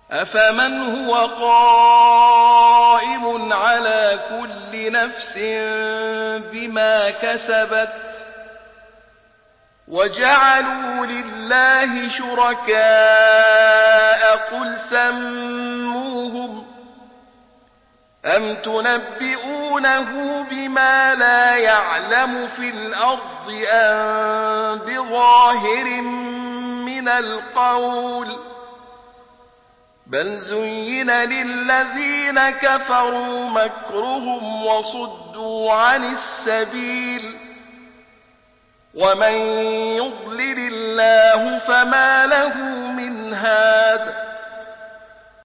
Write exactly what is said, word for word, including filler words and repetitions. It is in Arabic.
أفمن هو قائم على كل نفس بما كسبت وجعلوا لله شركاء قل سموهم أم تنبئونه بما لا يعلم في الأرض أم بظاهر من القول بل زين للذين كفروا مكرهم وصدوا عن السبيل ومن يضلل الله فما له من هاد